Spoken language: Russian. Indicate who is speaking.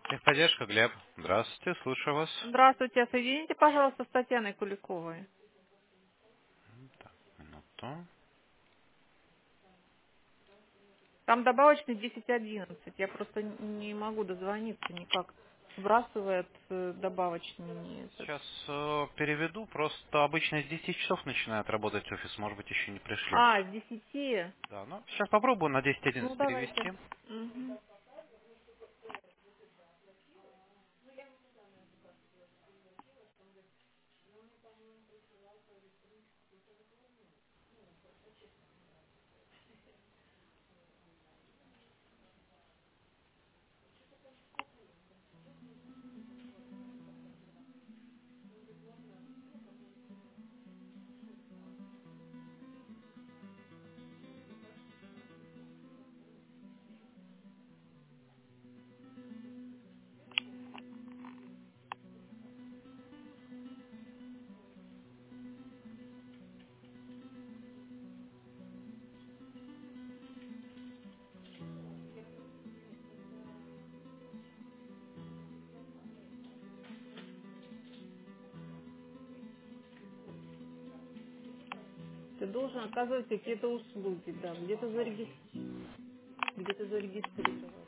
Speaker 1: Техподдержка, Глеб. Здравствуйте, слушаю вас.
Speaker 2: Здравствуйте, соедините, пожалуйста, с Татьяной Куликовой.
Speaker 1: Так, минуту.
Speaker 2: Там добавочный 1011. Я просто не могу дозвониться никак. Сбрасывает добавочный этот.
Speaker 1: Сейчас переведу. Просто обычно с 10 часов начинает работать офис. Может быть, еще не пришли.
Speaker 2: А, с 10.
Speaker 1: Да, ну, сейчас попробую на
Speaker 2: Ну,
Speaker 1: 10:11
Speaker 2: давайте.
Speaker 1: перевести.
Speaker 2: Мгм. Ты должен оказывать какие-то услуги, да, где-то зарегистрировать.